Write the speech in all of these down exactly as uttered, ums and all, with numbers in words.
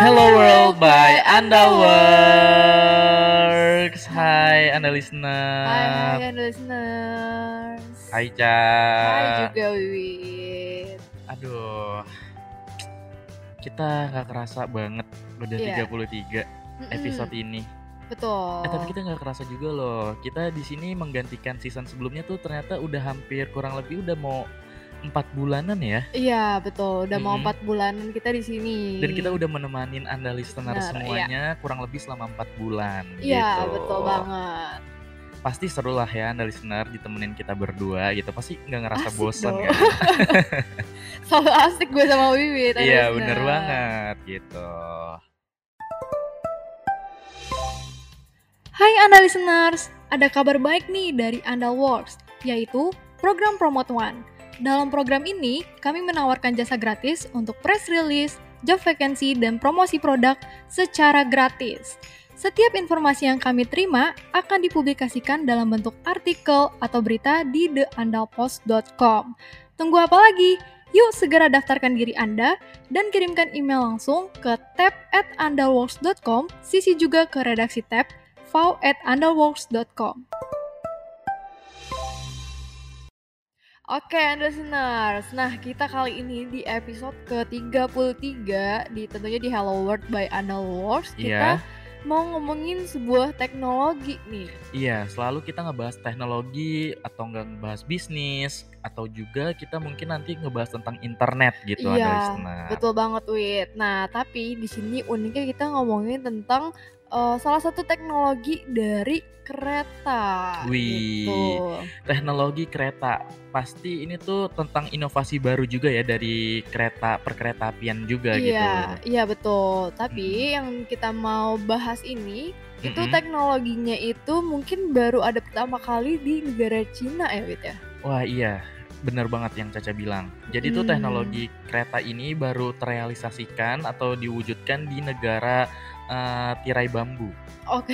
Hello World by Andaworks. Hai Anda listener. Hai hai Anda listeners. Hai Ca. Hai juga Wiwit. Aduh, kita gak kerasa banget udah Iya. tiga puluh tiga Mm-mm. episode ini. Betul. Eh tapi kita gak kerasa juga loh. Kita di sini menggantikan season sebelumnya tuh ternyata udah hampir kurang lebih udah mau empat bulanan ya. Iya betul, udah mau Mm-mm. empat bulanan kita di sini. Dan kita udah menemanin Anda listener Benar, semuanya kurang lebih selama empat bulan Iya gitu. betul banget. Pasti seru lah ya Anda listener ditemenin kita berdua gitu. Pasti gak ngerasa Asik bosan dong. kan? Selalu asik gue sama Wiwit. Anda Iya listener. bener banget gitu. Hai Anda listeners, ada kabar baik nih dari Andaworks, yaitu program Promote One. Dalam program ini, kami menawarkan jasa gratis untuk press release, job vacancy, dan promosi produk secara gratis. Setiap informasi yang kami terima akan dipublikasikan dalam bentuk artikel atau berita di the andalpost dot com. Tunggu apa lagi? Yuk segera daftarkan diri Anda dan kirimkan email langsung ke tab at andalworks dot com, sisi juga ke redaksi tab v at andalworks dot com. Oke, Anda listeners. Nah, kita kali ini di episode ke tiga puluh tiga di tentunya di Hello World by Andaworks, kita Iya. mau ngomongin sebuah teknologi nih. Iya, selalu kita ngebahas teknologi atau nggak ngebahas bisnis atau juga kita mungkin nanti ngebahas tentang internet gitu Anda Iya, listener. betul banget Wit. Nah, tapi di sini uniknya kita ngomongin tentang uh, salah satu teknologi dari kereta. Wih, Gitu. teknologi kereta. Pasti ini tuh tentang inovasi baru juga ya dari kereta perkereta-apian juga gitu. Iya, iya betul. Tapi Mm-mm. yang kita mau bahas ini itu Mm-mm. teknologinya itu mungkin baru ada pertama kali di negara Cina ya, Wit ya. Wah iya, bener banget yang Caca bilang. Jadi tuh Hmm. teknologi kereta ini baru terrealisasikan atau diwujudkan di negara uh, tirai bambu. Oke.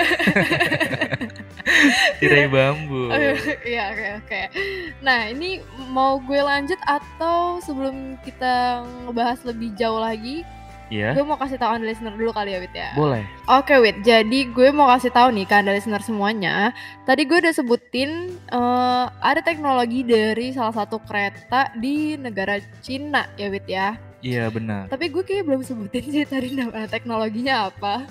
Tirai bambu. Iya, oke oke. Nah, ini mau gue lanjut atau sebelum kita ngebahas lebih jauh lagi, Iya. gue mau kasih tahu Anda listener dulu kali ya, Wit ya. Boleh. Oke, Wit. Jadi gue mau kasih tahu nih ke Anda listener semuanya. Tadi gue udah sebutin uh, ada teknologi dari salah satu kereta di negara Cina ya, Wit ya. Iya benar. Tapi gue kayak belum sebutin sih tadi nama teknologinya apa.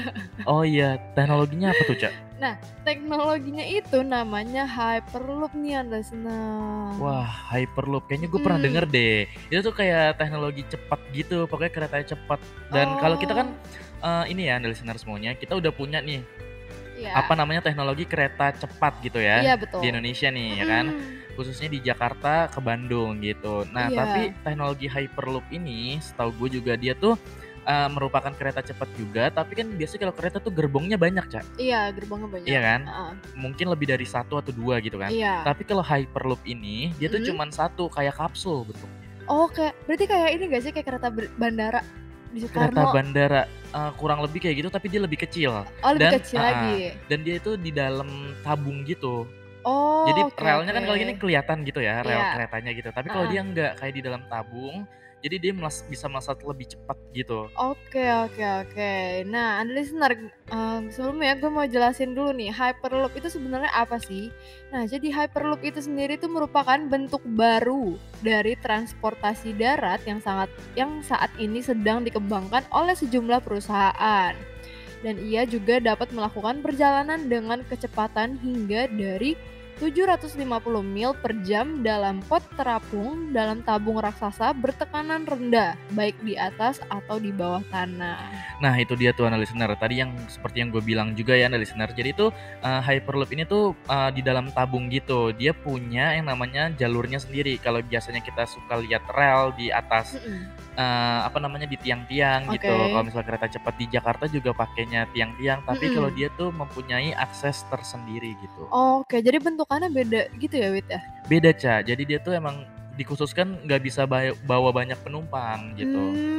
Oh iya, teknologinya apa tuh, Cak? Nah, teknologinya itu namanya Hyperloop nih Anda listener. Wah, Hyperloop. Kayaknya gue pernah Hmm. denger deh. Itu tuh kayak teknologi cepat gitu. Pokoknya keretanya cepat. Dan Oh. kalau kita kan uh, ini ya, Anda listener semuanya, kita udah punya nih Iya. apa namanya teknologi kereta cepat gitu ya. Iya, betul. Di Indonesia nih, ya kan? Mm. Khususnya di Jakarta ke Bandung gitu. Nah, Iya. tapi teknologi Hyperloop ini setahu gue juga dia tuh uh, merupakan kereta cepat juga, tapi kan biasanya kalau kereta tuh gerbongnya banyak, Cak. Iya, gerbongnya banyak. Iya kan? Uh-uh. Mungkin lebih dari satu atau dua gitu kan. Iya. Tapi kalau Hyperloop ini dia tuh Mm. cuman satu, kayak kapsul bentuknya. Oh, kayak berarti kayak ini gak sih kayak kereta ber- bandara di Kereta Soekarno? bandara uh, kurang lebih kayak gitu, tapi dia lebih kecil. Oh, lebih Dan kecil uh-uh, lagi. dan dia itu di dalam tabung gitu. Oh, Jadi oke, relnya kan oke. kalau gini kelihatan gitu ya, rel Iya. keretanya gitu. Tapi kalau Uh-uh. dia enggak, kayak di dalam tabung, jadi dia melas- bisa melesat lebih cepat gitu. Oke, oke, oke. Nah, Anda listener, um, sebelumnya gue mau jelasin dulu nih, Hyperloop itu sebenarnya apa sih? Nah, jadi Hyperloop itu sendiri itu merupakan bentuk baru dari transportasi darat yang sangat yang saat ini sedang dikembangkan oleh sejumlah perusahaan. Dan ia juga dapat melakukan perjalanan dengan kecepatan hingga dari tujuh ratus lima puluh mil per jam dalam pot terapung dalam tabung raksasa bertekanan rendah, baik di atas atau di bawah tanah. Nah itu dia tuh Anda listener. Tadi yang seperti yang gue bilang juga ya Anda listener. Jadi itu uh, Hyperloop ini tuh uh, di dalam tabung gitu. Dia punya yang namanya jalurnya sendiri. Kalau biasanya kita suka lihat rel di atas uh, apa namanya di tiang-tiang Oke. gitu. Kalau misalnya kereta cepat di Jakarta juga pakainya tiang-tiang. Tapi Mm-mm. kalau dia tuh mempunyai akses tersendiri gitu. Oke, jadi bentukannya beda gitu ya, Wit ya? Beda, Ca. Jadi dia tuh emang dikhususkan nggak bisa bay- bawa banyak penumpang gitu. Hmm,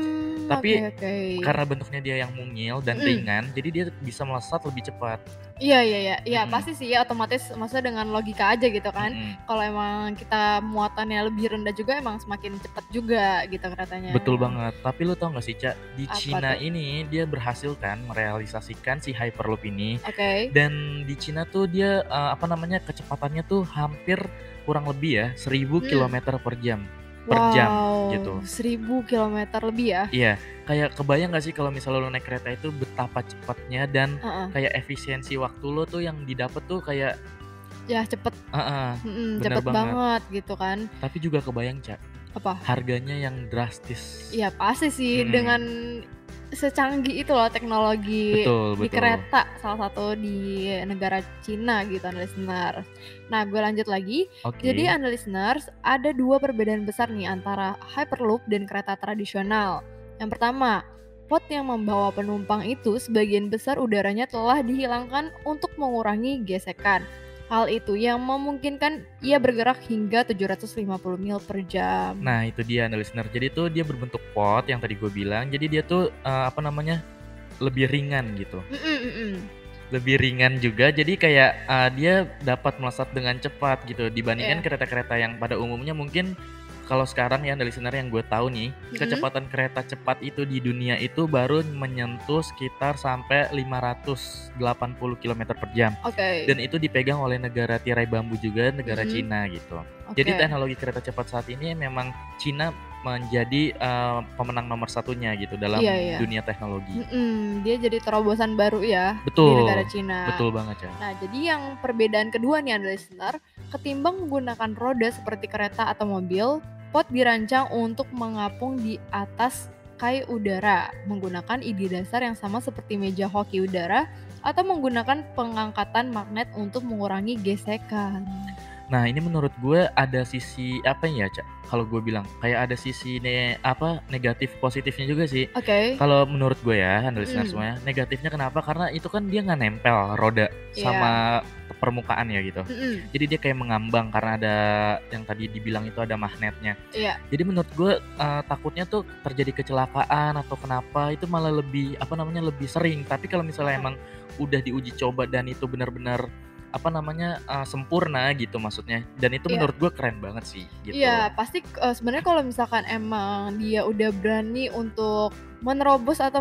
Tapi oke oke. karena bentuknya dia yang mungil dan Mhm. ringan, jadi dia bisa melesat lebih cepat. Iya iya iya, iya Mhm, pasti sih otomatis maksudnya dengan logika aja gitu kan. mhm. Kalau emang kita muatannya lebih rendah juga emang semakin cepat juga gitu keretanya. Betul banget. Tapi lu tau gak sih, Ca, di Apa Cina tuh? ini dia berhasil kan merealisasikan si Hyperloop ini. Oke. Dan di Cina tuh dia eh, apa namanya kecepatannya tuh hampir kurang lebih ya seribu Mhm. kilometer per jam. Per jam gitu. Wow, seribu kilometer lebih ya? Iya, kayak kebayang gak sih kalau misalnya lo naik kereta itu betapa cepatnya dan Heeh. kayak efisiensi waktu lo tuh yang didapat tuh kayak Ya cepet, heeh, mhm, bener cepet banget. banget gitu kan. Tapi juga kebayang, Ca, Apa? harganya yang drastis. Ya pasti sih dengan Mhm, secanggih itu loh teknologi betul di betul. kereta salah satu di negara Cina gitu nih listeners. Nah gue lanjut lagi. Jadi Oke. anda listeners ada dua perbedaan besar nih antara Hyperloop dan kereta tradisional. Yang pertama, pot yang membawa penumpang itu sebagian besar udaranya telah dihilangkan untuk mengurangi gesekan. Hal itu yang memungkinkan ia bergerak hingga tujuh ratus lima puluh mil per jam. Nah, itu dia nih listener. Jadi tuh dia berbentuk pot yang tadi gue bilang. Jadi dia tuh eh, apa namanya lebih ringan gitu. Mm-mm, mm-mm. Lebih ringan juga. Jadi kayak eh, dia dapat melesat dengan cepat gitu. Dibandingkan Iya. kereta-kereta yang pada umumnya mungkin kalau sekarang ya dari listener yang gue tahu nih, Mm-mm. kecepatan kereta cepat itu di dunia itu baru menyentuh sekitar sampai lima ratus delapan puluh kilometer per jam. Oke. Dan itu dipegang oleh negara tirai bambu juga, negara Mm-mm. Cina gitu. Jadi Oke. teknologi kereta cepat saat ini memang Cina menjadi eh, pemenang nomor satunya gitu dalam Iya iya. dunia teknologi. Mm-mm, dia jadi terobosan baru ya di Betul, negara Cina. betul banget ya. Nah, jadi yang perbedaan kedua nih anda listener, ketimbang menggunakan roda seperti kereta atau mobil, pot dirancang untuk mengapung di atas kai udara menggunakan ide dasar yang sama seperti meja hoki udara atau menggunakan pengangkatan magnet untuk mengurangi gesekan. Nah ini menurut gue ada sisi apa ya, Cak? Kalau gue bilang kayak ada sisi ne apa negatif positifnya juga sih. Oke. Kalau menurut gue ya, anda listener Mm. semuanya, negatifnya kenapa? Karena itu kan dia nggak nempel roda Iya. sama permukaan ya gitu. Mm-mm. Jadi dia kayak mengambang karena ada yang tadi dibilang itu ada magnetnya. Iya. Jadi menurut gue eh, takutnya tuh terjadi kecelakaan atau kenapa itu malah lebih apa namanya lebih sering. Tapi kalau misalnya Uh-uh. emang udah diuji coba dan itu benar-benar apa namanya eh, sempurna gitu maksudnya, dan itu Iya. menurut gue keren banget sih gitu. Iya, pasti uh, sebenarnya kalau misalkan emang dia udah berani untuk menerobos atau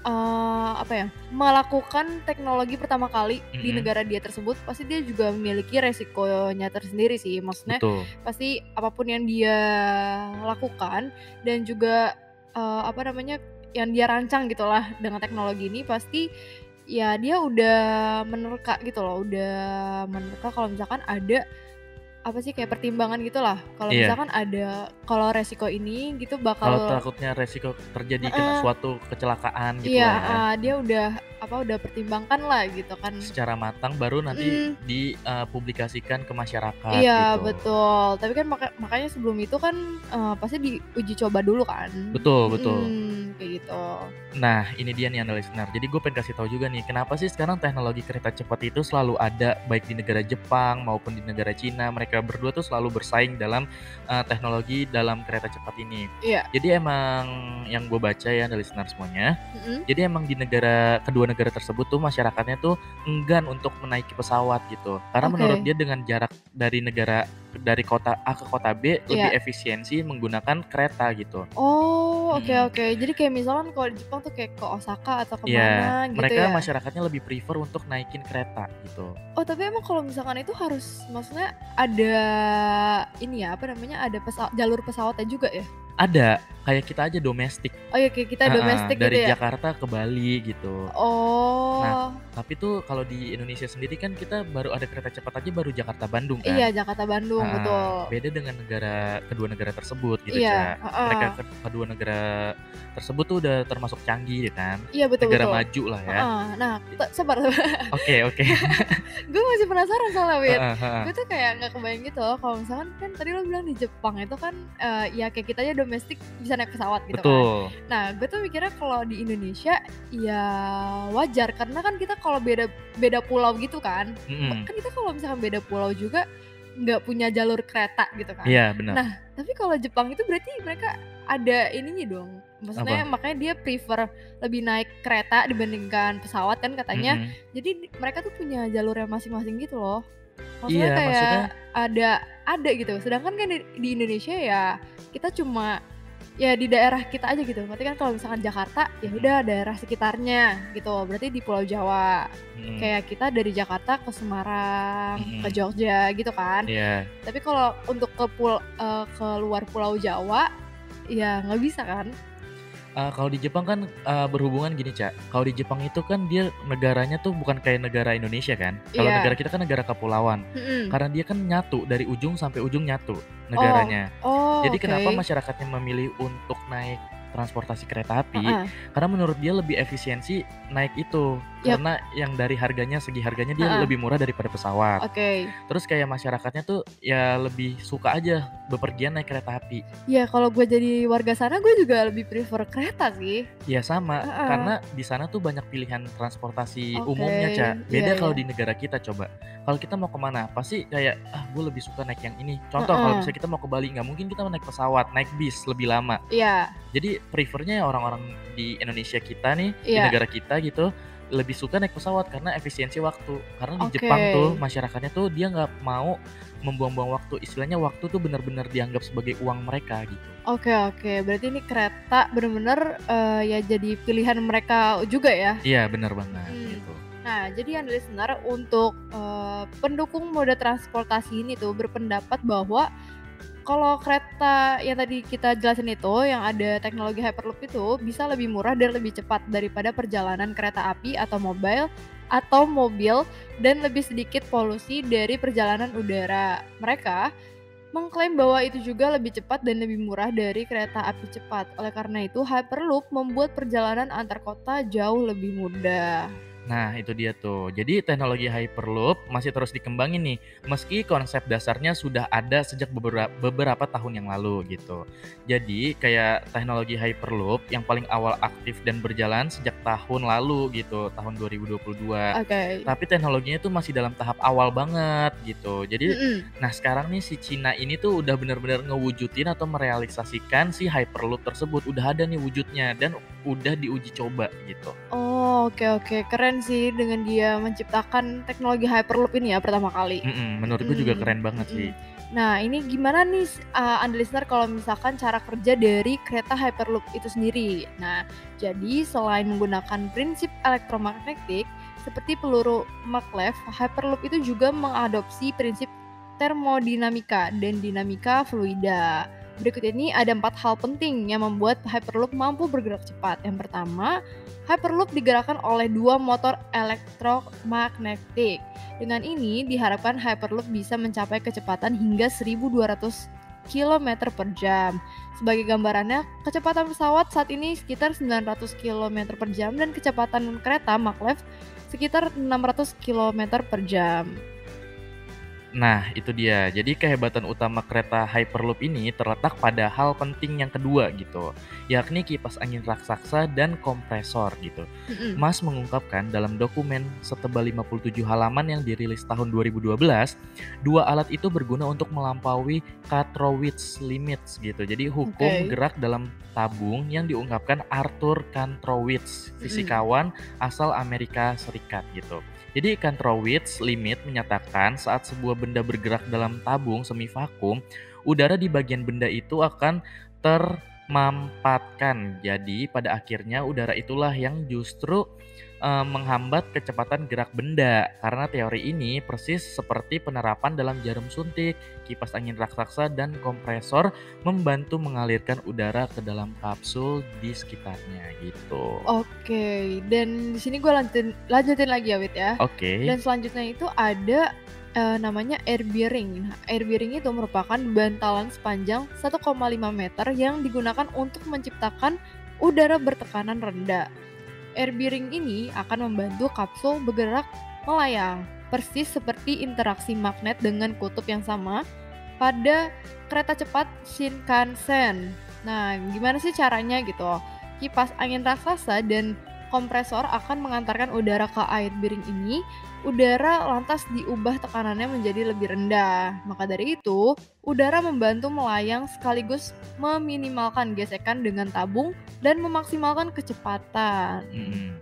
uh, apa ya, melakukan teknologi pertama kali di Mm-mm, negara dia tersebut, pasti dia juga memiliki resikonya tersendiri sih. Maksudnya betul. pasti apapun yang dia lakukan dan juga uh, apa namanya yang dia rancang gitulah dengan teknologi ini pasti ya dia udah menerka gitu loh, udah menerka kalau misalkan ada apa sih kayak pertimbangan gitulah. Kalau Iya. misalkan ada kalau resiko ini gitu Kalau bakal takutnya resiko terjadi kena Heeh. suatu kecelakaan gitu Iya, lah ya. heeh, dia udah apa udah pertimbangkan lah gitu kan. Secara matang baru nanti Mm, dipublikasikan ke masyarakat iya gitu. betul. Tapi kan maka- makanya sebelum itu kan eh, pasti diuji coba dulu kan. Betul, betul. Mm, kayak gitu. Nah, ini dia nih anda listener. Jadi gue pengen kasih tahu juga nih, kenapa sih sekarang teknologi kereta cepat itu selalu ada baik di negara Jepang maupun di negara Cina. Mereka berdua tuh selalu bersaing dalam uh, teknologi dalam kereta cepat ini. Iya. Jadi emang yang gue baca ya anda listener semuanya. Mm-mm. Jadi emang di negara kedua negara tersebut tuh masyarakatnya tuh enggan untuk menaiki pesawat gitu. Karena Oke. menurut dia dengan jarak dari negara dari kota A ke kota B lebih Iya. efisiensi menggunakan kereta gitu. Oh, oke Mm-mm. oke. Jadi kayak misalkan kalau di Jepang tuh kayak ke Osaka atau Iya, kemana gitu mereka ya. masyarakatnya lebih prefer untuk naikin kereta gitu. Oh, tapi emang kalau misalkan itu harus maksudnya ada ini ya, apa namanya? Ada pesawat jalur pesawatnya juga ya? Ada, kayak kita aja domestik. Oh ya kayak kita Heeh, domestik dari gitu ya. Jakarta ke Bali gitu. Oh. Tapi tuh kalau di Indonesia sendiri kan kita baru ada kereta cepat aja baru Jakarta Bandung kan. Iya, Jakarta Bandung, Heeh, betul. beda dengan negara kedua negara tersebut gitu, Iya, Ca. heeh. Mereka ke- kedua negara tersebut tuh udah termasuk canggih ya kan. Iya, betul Negara betul. maju lah ya. Heeh. Nah, t- sabar, sabar. Oke, oke. Gue masih penasaran soalnya, Wit. Heeh, heeh. Gue tuh kayak nggak kebayang gitu loh kalau misalkan kan tadi lo bilang di Jepang itu kan eh, ya kayak kita aja domestik bisa naik pesawat gitu kan. Betul. Nah, gue tuh mikirnya kalau di Indonesia ya wajar karena kan kita kalau beda beda pulau gitu kan. Mm-mm. Kan kita kalau misalkan beda pulau juga nggak punya jalur kereta gitu kan. Iya, benar. Nah, tapi kalau Jepang itu berarti mereka ada ininya dong, Maksudnya Apa? makanya dia prefer lebih naik kereta dibandingkan pesawat kan katanya. Mhm. Jadi di mereka tuh punya jalurnya masing-masing gitu loh. Maksudnya Iya, kayak maksudnya ada ada gitu, sedangkan kan di di Indonesia ya kita cuma ya di daerah kita aja gitu. Berarti kan kalau misalkan Jakarta, ya mhm udah daerah sekitarnya gitu, berarti di Pulau Jawa. mhm Kayak kita dari Jakarta ke Semarang, ke mhm. Jogja gitu kan. Iya. Tapi kalau untuk ke pul eee, ke luar Pulau Jawa, ya nggak bisa kan? Eee, kalau di Jepang kan, eee, berhubungan gini, Ca, kalau di Jepang itu kan dia negaranya tuh bukan kayak negara Indonesia kan. Kalau negara Iya, kita kan negara kepulauan. mhm. Karena dia kan nyatu, dari ujung sampai ujung nyatu Oh negaranya. oh, Jadi kenapa oke. masyarakatnya memilih untuk naik transportasi kereta api, Heeh. karena menurut dia lebih efisiensi naik itu. Yap, Karena yang dari harganya, segi harganya dia heeh, lebih murah daripada pesawat. oke. Terus kayak masyarakatnya tuh ya lebih suka aja bepergian naik kereta api. Ya kalau gue jadi warga sana, gue juga lebih prefer kereta sih. Iya sama, Heeh, karena di sana tuh banyak pilihan transportasi oke. umumnya, Ca. Iya Beda kalau iya. di negara kita coba. Kalau kita mau kemana, pasti kayak, "Ah, gue lebih suka naik yang ini." Contoh kalau Heeh, misalnya kita mau ke Bali, nggak mungkin kita naik pesawat, naik bis lebih lama. iya Jadi prefer-nya orang-orang di Indonesia kita nih, di iya, negara kita gitu, lebih suka naik pesawat karena efisiensi waktu. Karena di oke. Jepang tuh masyarakatnya tuh dia nggak mau membuang-buang waktu, istilahnya waktu tuh benar-benar dianggap sebagai uang mereka gitu. Oke oke, berarti ini kereta bener-bener, eee, ya jadi pilihan mereka juga ya? Iya bener banget Mhm. gitu. Nah, jadi yang listener untuk, eee, pendukung moda transportasi ini tuh berpendapat bahwa kalau kereta yang tadi kita jelasin itu, yang ada teknologi Hyperloop itu bisa lebih murah dan lebih cepat daripada perjalanan kereta api atau mobile atau mobil dan lebih sedikit polusi dari perjalanan udara. Mereka mengklaim bahwa itu juga lebih cepat dan lebih murah dari kereta api cepat. Oleh karena itu, Hyperloop membuat perjalanan antar kota jauh lebih mudah. Nah, itu dia tuh. Jadi teknologi Hyperloop masih terus dikembangin nih, meski konsep dasarnya sudah ada sejak beberapa beberapa tahun yang lalu gitu. Jadi kayak teknologi Hyperloop yang paling awal aktif dan berjalan sejak tahun lalu gitu, tahun dua ribu dua puluh dua. Oke. Tapi teknologinya tuh masih dalam tahap awal banget gitu. Jadi Mhm. nah sekarang nih si Cina ini tuh udah bener-bener ngewujudin atau merealisasikan si Hyperloop tersebut. Udah ada nih wujudnya dan udah diuji coba gitu. Oh, oke oke, keren sih dengan dia menciptakan teknologi Hyperloop ini ya pertama kali. Mhm, menurut gue juga Mhm keren banget mhm. sih. Nah, ini gimana nih, s eee, Anda listener kalau misalkan cara kerja dari kereta Hyperloop itu sendiri? Nah, jadi selain menggunakan prinsip elektromagnetik seperti peluru maglev, Hyperloop itu juga mengadopsi prinsip termodinamika dan dinamika fluida. Berikut ini ada empat hal penting yang membuat Hyperloop mampu bergerak cepat. Yang pertama, Hyperloop digerakkan oleh dua motor elektromagnetik. Dengan ini diharapkan Hyperloop bisa mencapai kecepatan hingga seribu dua ratus kilometer per jam. Sebagai gambarannya, kecepatan pesawat saat ini sekitar sembilan ratus kilometer per jam dan kecepatan kereta maglev sekitar enam ratus kilometer per jam. Nah, itu dia. Jadi kehebatan utama kereta Hyperloop ini terletak pada hal penting yang kedua gitu, yakni kipas angin raksasa dan kompresor gitu. Mhm. Mas mengungkapkan dalam dokumen setebal lima puluh tujuh halaman yang dirilis tahun dua ribu dua belas, dua alat itu berguna untuk melampaui Kantrowitz limits gitu. Jadi hukum Oke. gerak dalam tabung yang diungkapkan Arthur Kantrowitz, Mhm. fisikawan asal Amerika Serikat gitu. Jadi Kantrowitz limit menyatakan saat sebuah benda bergerak dalam tabung semi vakum, udara di bagian benda itu akan termampatkan. Jadi pada akhirnya udara itulah yang justru eh, menghambat kecepatan gerak benda. Karena teori ini persis seperti penerapan dalam jarum suntik, kipas angin raksasa dan kompresor membantu mengalirkan udara ke dalam kapsul di sekitarnya gitu. Oke, dan di sini gue lanjutin lanjutin lagi ya, Wit, ya. Oke. Dan selanjutnya itu ada, eee, namanya air bearing. Nah, air bearing itu merupakan bantalan sepanjang satu koma lima meter yang digunakan untuk menciptakan udara bertekanan rendah. Air bearing ini akan membantu kapsul bergerak melayang, persis seperti interaksi magnet dengan kutub yang sama pada kereta cepat Shinkansen. Nah, gimana sih caranya gitu? Kipas angin raksasa dan kompresor akan mengantarkan udara ke air bearing ini, udara lantas diubah tekanannya menjadi lebih rendah. Maka dari itu, udara membantu melayang sekaligus meminimalkan gesekan dengan tabung dan memaksimalkan kecepatan. Mm-mm.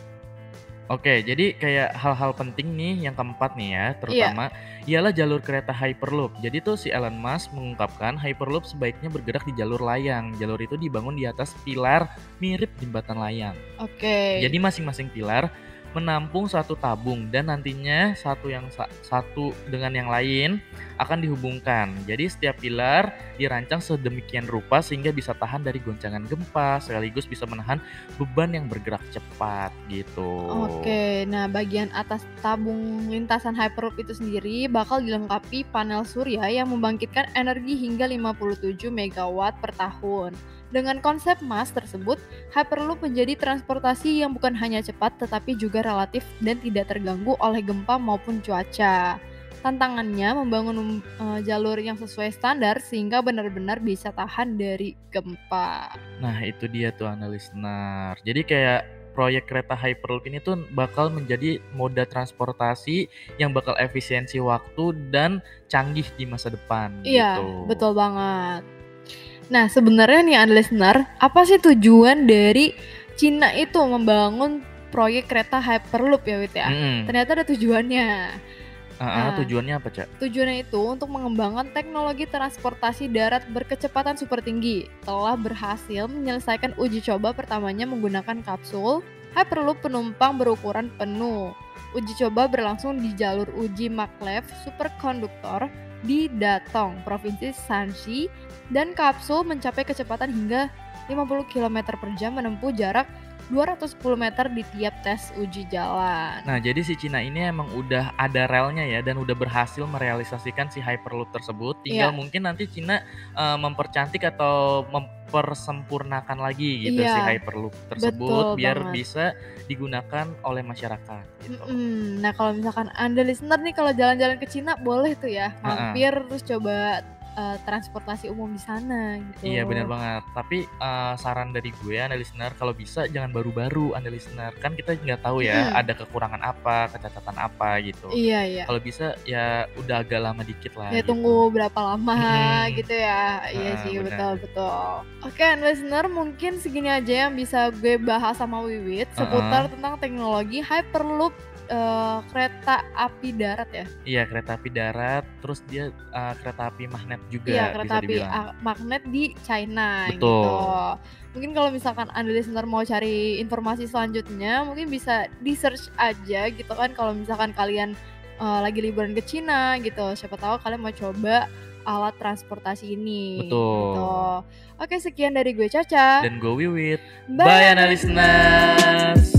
Oke, jadi kayak hal-hal penting nih yang keempat nih ya, Iya, terutama ialah jalur kereta Hyperloop. Jadi tuh si Elon Musk mengungkapkan Hyperloop sebaiknya bergerak di jalur layang. Jalur itu dibangun di atas pilar mirip jembatan layang. oke. Jadi masing-masing pilar menampung satu tabung dan nantinya satu yang sa- satu dengan yang lain akan dihubungkan. Jadi setiap pilar dirancang sedemikian rupa sehingga bisa tahan dari goncangan gempa sekaligus bisa menahan beban yang bergerak cepat gitu. Oke, nah bagian atas tabung lintasan Hyperloop itu sendiri bakal dilengkapi panel surya yang membangkitkan energi hingga lima puluh tujuh megawatt per tahun. Dengan konsep Mas tersebut, Hyperloop menjadi transportasi yang bukan hanya cepat tetapi juga relatif dan tidak terganggu oleh gempa maupun cuaca. Tantangannya membangun eh, jalur yang sesuai standar sehingga benar-benar bisa tahan dari gempa. Nah, itu dia tuh Anda listener. Jadi kayak proyek kereta Hyperloop ini tuh bakal menjadi moda transportasi yang bakal efisiensi waktu dan canggih di masa depan Iya, gitu. betul banget. Nah, sebenarnya nih Anda listener, apa sih tujuan dari Cina itu membangun proyek kereta Hyperloop ya, Wit ya? Mm-mm. Ternyata ada tujuannya. Ah, ah, Nah, tujuannya apa, Cak? tujuannya itu untuk mengembangkan teknologi transportasi darat berkecepatan super tinggi. Telah berhasil menyelesaikan uji coba pertamanya menggunakan kapsul Hyperloop penumpang berukuran penuh. Uji coba berlangsung di jalur uji maglev superkonduktor di Datong, Provinsi Shanxi, dan kapsul mencapai kecepatan hingga lima puluh kilometer per jam menempuh jarak dua ratus sepuluh meter di tiap tes uji jalan. Nah, jadi si Cina ini emang udah ada relnya ya dan udah berhasil merealisasikan si Hyperloop tersebut. Tinggal Iya. mungkin nanti Cina uh, mempercantik atau mempersempurnakan lagi gitu Iya, si Hyperloop tersebut betul biar banget. bisa digunakan oleh masyarakat gitu. Mm-mm. Nah, kalau misalkan Anda listener nih kalau jalan-jalan ke Cina boleh tuh ya Ha-ha. mampir terus coba uh, transportasi umum di sana gitu. Iya benar banget. Tapi uh, saran dari gue Anda listener kalau bisa jangan baru-baru Anda listener. Kan kita nggak tahu ya Mm-mm. ada kekurangan apa, kecacatan apa gitu. Iya, iya. Kalau bisa ya udah agak lama dikit lah Ya gitu. tunggu berapa lama Mm-mm. gitu ya. Iya Ah, sih, benar. betul-betul. Oke, listener, mungkin segini aja yang bisa gue bahas sama Wiwit seputar Uh-uh. tentang teknologi Hyperloop uh, kereta api darat ya. Iya kereta api darat, terus dia uh, kereta api magnet juga Iya, bisa kereta api dibilang. a- magnet di China Betul. gitu. Mungkin kalau misalkan Anda listener mau cari informasi selanjutnya, mungkin bisa di search aja gitu kan kalau misalkan kalian uh, lagi liburan ke Cina gitu. Siapa tahu kalian mau coba alat transportasi ini Betul. gitu. Oke, sekian dari gue Caca. Dan gue Wiwit. Bye, Bye, Anda Anda listeners.